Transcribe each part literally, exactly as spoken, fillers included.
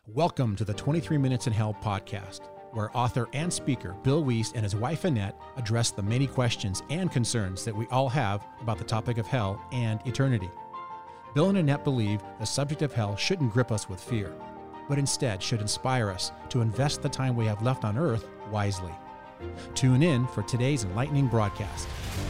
Welcome to the twenty-three Minutes in Hell podcast, where author and speaker Bill Wiest and his wife Annette address the many questions and concerns that we all have about the topic of hell and eternity. Bill and Annette believe the subject of hell shouldn't grip us with fear, but instead should inspire us to invest the time we have left on earth wisely. Tune in for today's enlightening broadcast.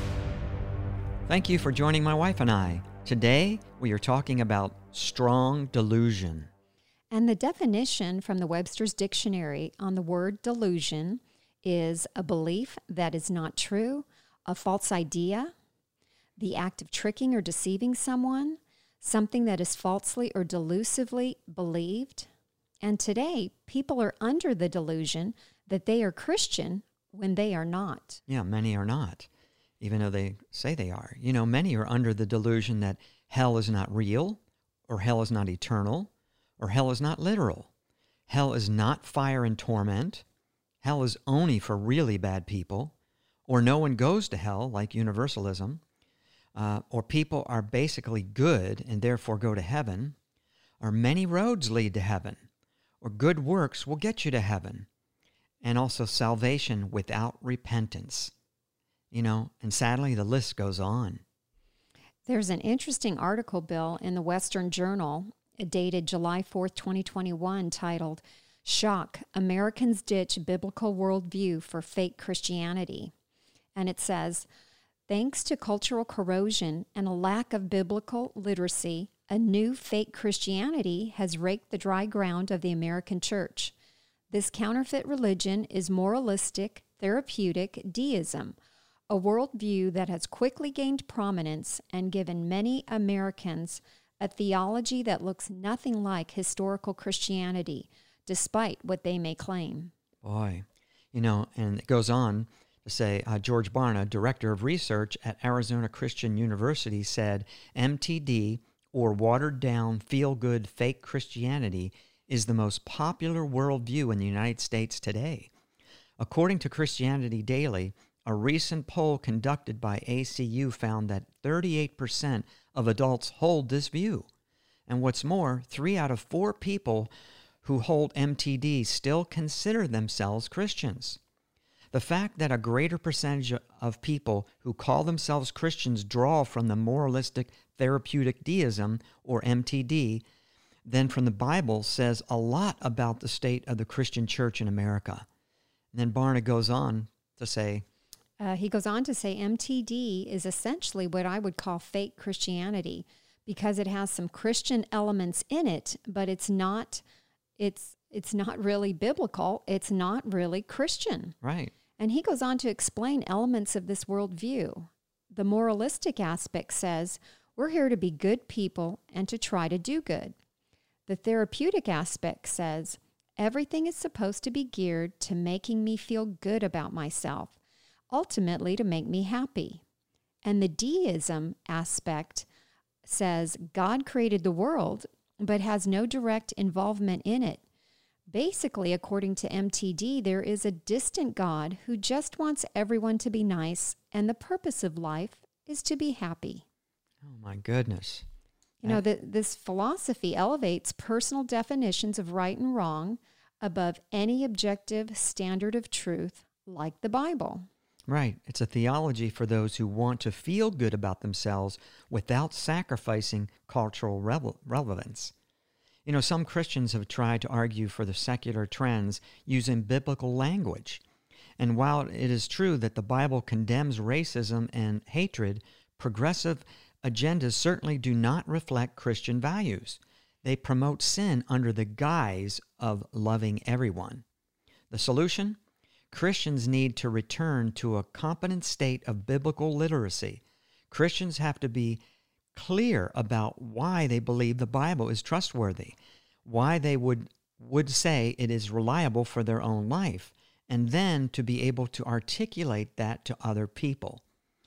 Thank you for joining my wife and I. Today, we are talking about strong delusion. And the definition from the Webster's Dictionary on the word delusion is a belief that is not true, a false idea, the act of tricking or deceiving someone, something that is falsely or delusively believed. And today, people are under the delusion that they are Christian when they are not. Yeah, many are not, even though they say they are. You know, many are under the delusion that hell is not real, or hell is not eternal, or hell is not literal. Hell is not fire and torment. Hell is only for really bad people, or no one goes to hell, like universalism, uh, or people are basically good and therefore go to heaven, or many roads lead to heaven, or good works will get you to heaven, and also salvation without repentance. You know, and sadly, the list goes on. There's an interesting article, Bill, in the Western Journal, dated July fourth, twenty twenty-one, titled, "Shock, Americans Ditch Biblical Worldview for Fake Christianity." And it says, thanks to cultural corrosion and a lack of biblical literacy, a new fake Christianity has raked the dry ground of the American church. This counterfeit religion is moralistic, therapeutic deism, a worldview that has quickly gained prominence and given many Americans a theology that looks nothing like historical Christianity, despite what they may claim. Boy, you know, and it goes on to say, uh, George Barna, director of research at Arizona Christian University, said M T D, or watered-down, feel-good, fake Christianity, is the most popular worldview in the United States today. According to Christianity Daily, a recent poll conducted by A C U found that thirty-eight percent of adults hold this view. And what's more, three out of four people who hold M T D still consider themselves Christians. The fact that a greater percentage of people who call themselves Christians draw from the moralistic therapeutic deism, or M T D, than from the Bible says a lot about the state of the Christian church in America. And then Barna goes on to say, Uh, he goes on to say M T D is essentially what I would call fake Christianity because it has some Christian elements in it, but it's not it's it's not really biblical. It's not really Christian. Right. And he goes on to explain elements of this worldview. The moralistic aspect says we're here to be good people and to try to do good. The therapeutic aspect says everything is supposed to be geared to making me feel good about myself, ultimately to make me happy. And the deism aspect says God created the world, but has no direct involvement in it. Basically, according to M T D, there is a distant God who just wants everyone to be nice, and the purpose of life is to be happy. Oh, my goodness. You know, the, this philosophy elevates personal definitions of right and wrong above any objective standard of truth, like the Bible. Right. It's a theology for those who want to feel good about themselves without sacrificing cultural rele- relevance. You know, some Christians have tried to argue for the secular trends using biblical language. And while it is true that the Bible condemns racism and hatred, progressive agendas certainly do not reflect Christian values. They promote sin under the guise of loving everyone. The solution? Christians need to return to a competent state of biblical literacy. Christians have to be clear about why they believe the Bible is trustworthy, why they would, would say it is reliable for their own life, and then to be able to articulate that to other people.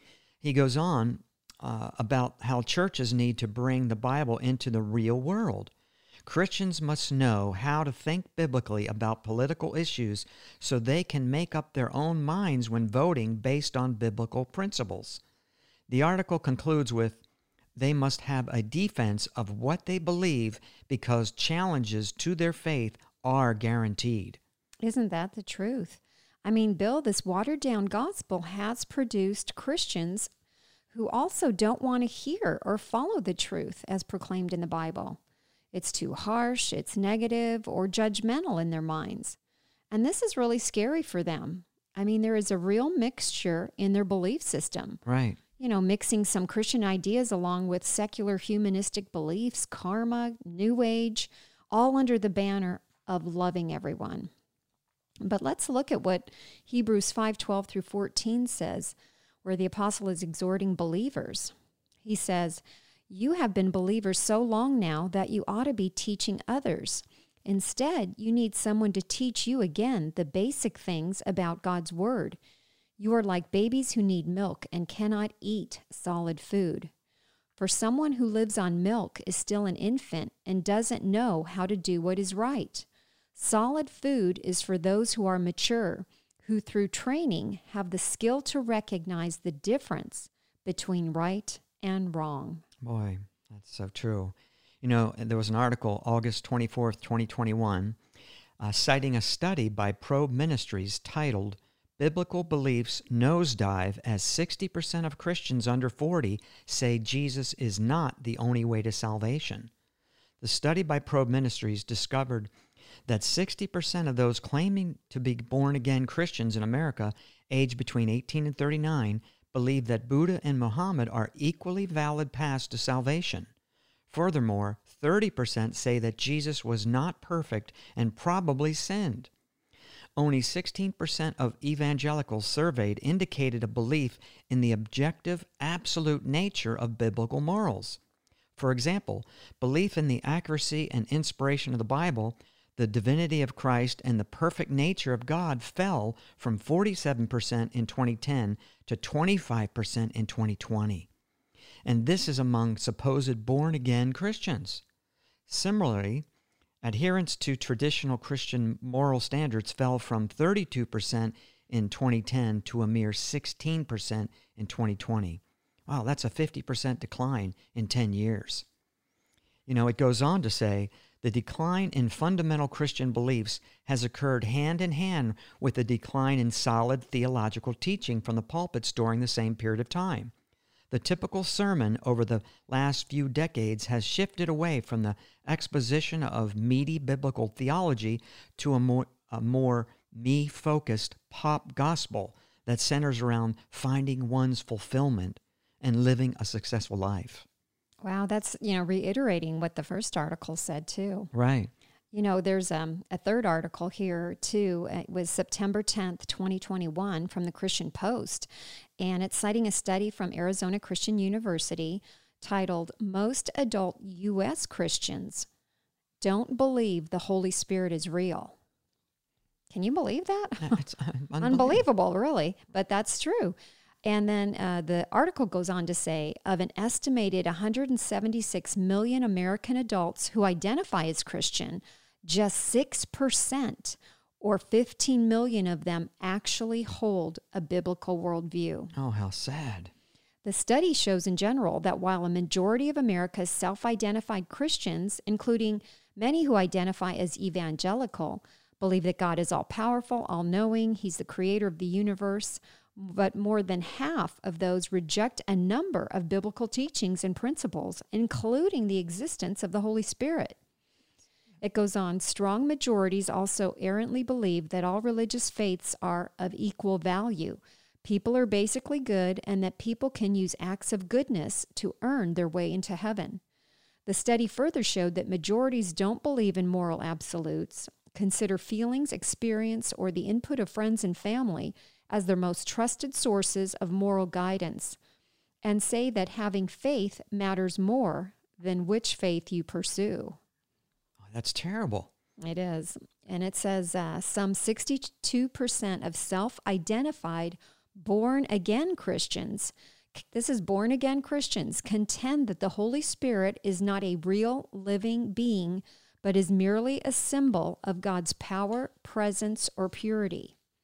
He goes on uh, about how churches need to bring the Bible into the real world. Christians must know how to think biblically about political issues so they can make up their own minds when voting based on biblical principles. The article concludes with, they must have a defense of what they believe because challenges to their faith are guaranteed. Isn't that the truth? I mean, Bill, this watered-down gospel has produced Christians who also don't want to hear or follow the truth as proclaimed in the Bible. It's too harsh, it's negative, or judgmental in their minds. And this is really scary for them. I mean, there is a real mixture in their belief system. Right. You know, mixing some Christian ideas along with secular humanistic beliefs, karma, New Age, all under the banner of loving everyone. But let's look at what Hebrews five twelve through fourteen says, where the apostle is exhorting believers. He says, "You have been believers so long now that you ought to be teaching others. Instead, you need someone to teach you again the basic things about God's Word. You are like babies who need milk and cannot eat solid food. For someone who lives on milk is still an infant and doesn't know how to do what is right. Solid food is for those who are mature, who through training have the skill to recognize the difference between right and wrong." Boy, that's so true. You know, there was an article, August twenty-fourth, twenty twenty-one, uh, citing a study by Probe Ministries titled, "Biblical Beliefs Nosedive as sixty percent of Christians under forty say Jesus is not the only way to salvation." The study by Probe Ministries discovered that sixty percent of those claiming to be born-again Christians in America, aged between eighteen and thirty-nine, believe that Buddha and Muhammad are equally valid paths to salvation. Furthermore, thirty percent say that Jesus was not perfect and probably sinned. Only sixteen percent of evangelicals surveyed indicated a belief in the objective, absolute nature of biblical morals. For example, belief in the accuracy and inspiration of the Bible, the divinity of Christ, and the perfect nature of God fell from forty-seven percent in twenty ten to twenty-five percent in twenty twenty. And this is among supposed born-again Christians. Similarly, adherence to traditional Christian moral standards fell from thirty-two percent in twenty ten to a mere sixteen percent in twenty twenty. Wow, that's a fifty percent decline in ten years. You know, it goes on to say, the decline in fundamental Christian beliefs has occurred hand in hand with the decline in solid theological teaching from the pulpits during the same period of time. The typical sermon over the last few decades has shifted away from the exposition of meaty biblical theology to a more, a more me-focused pop gospel that centers around finding one's fulfillment and living a successful life. Wow, that's, you know, reiterating what the first article said too. Right. You know, there's um, a third article here too. It was September tenth, twenty twenty-one from the Christian Post, and it's citing a study from Arizona Christian University titled, "Most Adult U S Christians Don't Believe the Holy Spirit is Real." Can you believe that? It's unbelievable. Unbelievable, really, but that's true. And then uh, the article goes on to say, of an estimated one hundred seventy-six million American adults who identify as Christian, just six percent or fifteen million of them actually hold a biblical worldview. Oh, how sad. The study shows in general that while a majority of America's self-identified Christians, including many who identify as evangelical, believe that God is all-powerful, all-knowing, He's the creator of the universe, but more than half of those reject a number of biblical teachings and principles, including the existence of the Holy Spirit. It goes on, strong majorities also errantly believe that all religious faiths are of equal value. People are basically good, and that people can use acts of goodness to earn their way into heaven. The study further showed that majorities don't believe in moral absolutes, consider feelings, experience, or the input of friends and family as their most trusted sources of moral guidance, and say that having faith matters more than which faith you pursue. Oh, that's terrible. It is. And it says uh, some sixty-two percent of self-identified born-again Christians, this is born-again Christians, contend that the Holy Spirit is not a real living being, but is merely a symbol of God's power, presence, or purity.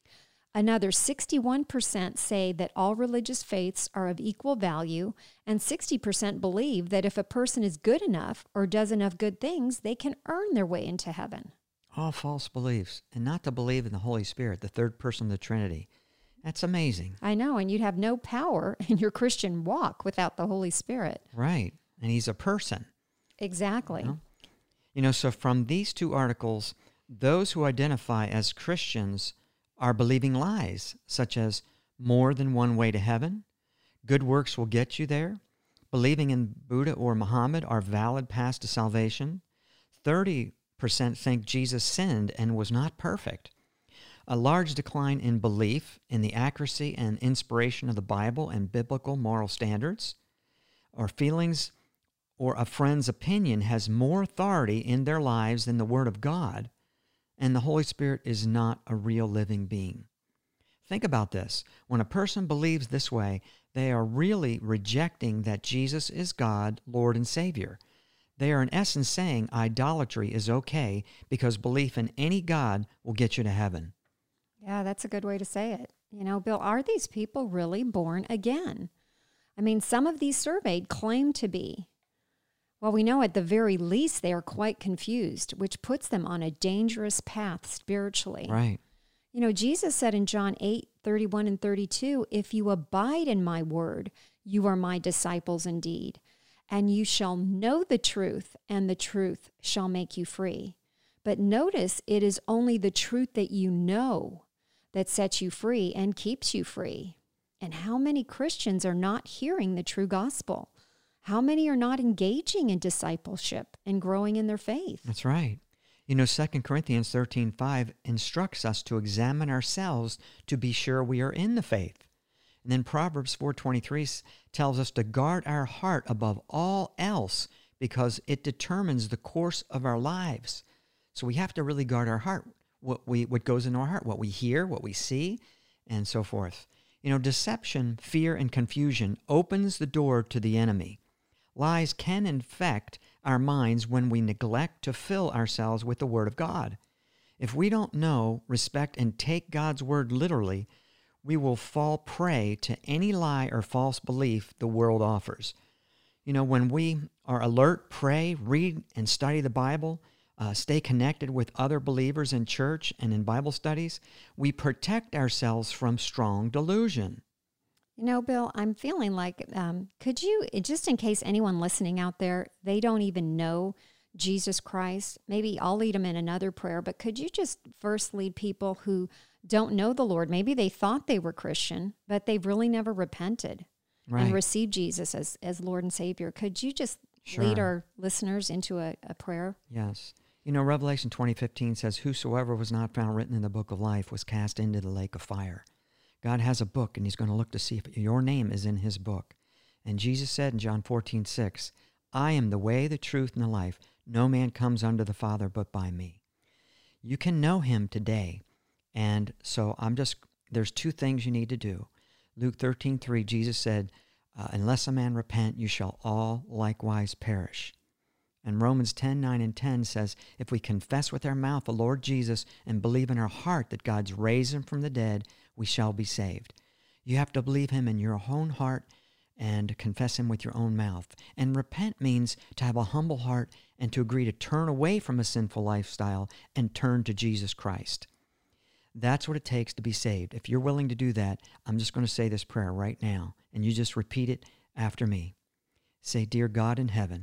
Another sixty-one percent say that all religious faiths are of equal value, and sixty percent believe that if a person is good enough or does enough good things, they can earn their way into heaven. All false beliefs, and not to believe in the Holy Spirit, the third person of the Trinity. That's amazing. I know, and you'd have no power in your Christian walk without the Holy Spirit. Right, and he's a person. Exactly. You know? You know, so from these two articles, those who identify as Christians are believing lies, such as more than one way to heaven, good works will get you there, believing in Buddha or Muhammad are valid paths to salvation. thirty percent think Jesus sinned and was not perfect. A large decline in belief in the accuracy and inspiration of the Bible and biblical moral standards, or feelings or a friend's opinion has more authority in their lives than the Word of God, and the Holy Spirit is not a real living being. Think about this. When a person believes this way, they are really rejecting that Jesus is God, Lord, and Savior. They are in essence saying idolatry is okay because belief in any God will get you to heaven. Yeah, that's a good way to say it. You know, Bill, are these people really born again? I mean, some of these surveyed claim to be. Well, we know at the very least they are quite confused, which puts them on a dangerous path spiritually. Right. You know, Jesus said in John eight, thirty-one and thirty-two, if you abide in my word, you are my disciples indeed, and you shall know the truth, and the truth shall make you free. But notice it is only the truth that you know that sets you free and keeps you free. And how many Christians are not hearing the true gospel? How many are not engaging in discipleship and growing in their faith? That's right. You know, Second Corinthians thirteen five instructs us to examine ourselves to be sure we are in the faith. And then Proverbs four twenty-three tells us to guard our heart above all else because it determines the course of our lives. So we have to really guard our heart, what we what goes into our heart, what we hear, what we see, and so forth. You know, deception, fear, and confusion opens the door to the enemy. Lies can infect our minds when we neglect to fill ourselves with the Word of God. If we don't know, respect, and take God's Word literally, we will fall prey to any lie or false belief the world offers. You know, when we are alert, pray, read, and study the Bible, uh, stay connected with other believers in church and in Bible studies, we protect ourselves from strong delusion. You know, Bill, I'm feeling like, um, could you, just in case anyone listening out there, they don't even know Jesus Christ, maybe I'll lead them in another prayer, but could you just first lead people who don't know the Lord? Maybe they thought they were Christian, but they've really never repented Right. and received Jesus as, as Lord and Savior. Could you just Sure. lead our listeners into a, a prayer? Yes. You know, Revelation twenty fifteen says, whosoever was not found written in the book of life was cast into the lake of fire. God has a book, and he's going to look to see if your name is in his book. And Jesus said in John fourteen six, I am the way, the truth, and the life. No man comes unto the Father but by me. You can know him today. And so I'm just, there's two things you need to do. Luke thirteen three, Jesus said, uh, unless a man repent, you shall all likewise perish. And Romans ten nine and ten says, if we confess with our mouth the Lord Jesus and believe in our heart that God's raised him from the dead, we shall be saved. You have to believe him in your own heart and confess him with your own mouth. And repent means to have a humble heart and to agree to turn away from a sinful lifestyle and turn to Jesus Christ. That's what it takes to be saved. If you're willing to do that, I'm just going to say this prayer right now, and you just repeat it after me. Say, Dear God in heaven,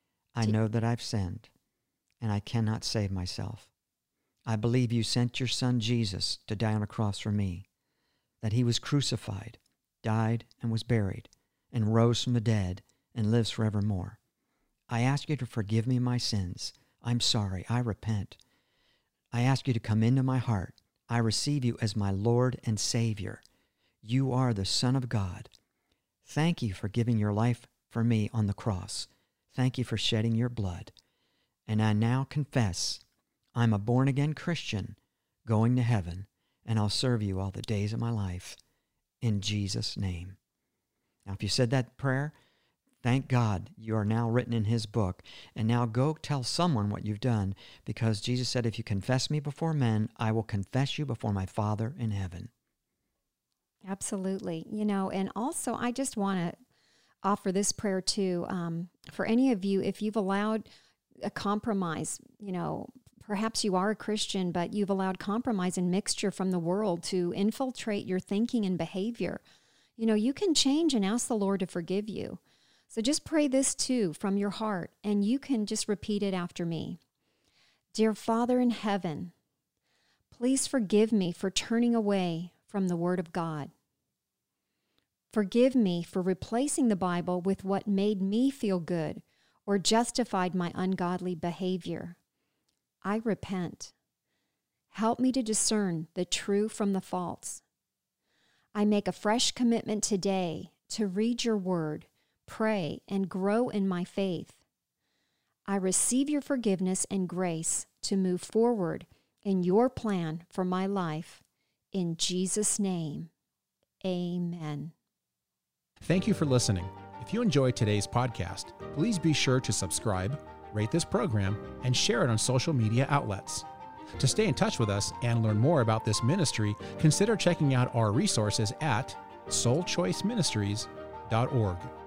I know that I've sinned, and I cannot save myself. I believe you sent your son Jesus to die on a cross for me, that he was crucified, died, and was buried, and rose from the dead, and lives forevermore. I ask you to forgive me my sins. I'm sorry. I repent. I ask you to come into my heart. I receive you as my Lord and Savior. You are the Son of God. Thank you for giving your life for me on the cross. Thank you for shedding your blood. And I now confess I'm a born-again Christian going to heaven, and I'll serve you all the days of my life. In Jesus' name. Now, if you said that prayer, thank God you are now written in his book. And now go tell someone what you've done, because Jesus said, if you confess me before men, I will confess you before my Father in heaven. Absolutely. You know, and also I just want to offer this prayer too, um, for any of you, if you've allowed a compromise, you know, perhaps you are a Christian, but you've allowed compromise and mixture from the world to infiltrate your thinking and behavior. You know, you can change and ask the Lord to forgive you. So just pray this too from your heart, and you can just repeat it after me. Dear Father in heaven, please forgive me for turning away from the Word of God. Forgive me for replacing the Bible with what made me feel good or justified my ungodly behavior. I repent. Help me to discern the true from the false. I make a fresh commitment today to read your word, pray, and grow in my faith. I receive your forgiveness and grace to move forward in your plan for my life. In Jesus' name, amen. Thank you for listening. If you enjoyed today's podcast, please be sure to subscribe, rate this program, and share it on social media outlets. To stay in touch with us and learn more about this ministry, consider checking out our resources at soul choice ministries dot org.